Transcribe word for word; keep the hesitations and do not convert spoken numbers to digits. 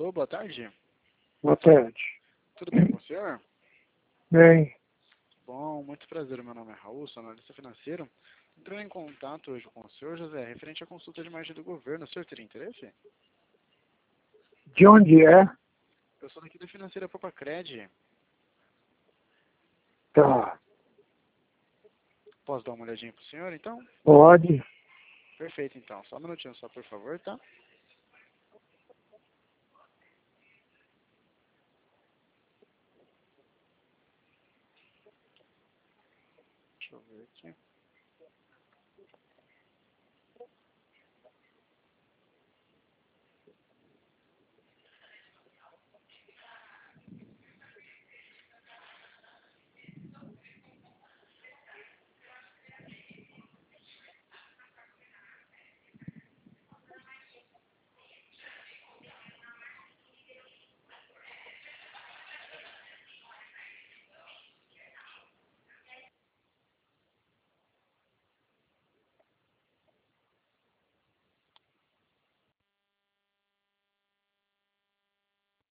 Alô, boa tarde. Boa tarde. Tudo bem com o senhor? Bem, Bom, muito prazer. Meu nome é Raul, sou analista financeiro. Entrando em contato hoje com o senhor, José, referente à consulta de margem do governo. O senhor teria interesse? de onde é? Eu sou daqui da financeira Popacred. Tá. Posso dar uma olhadinha pro senhor, então? Pode. Perfeito, então. Só um minutinho só, por favor, tá? Deixa eu ver aqui.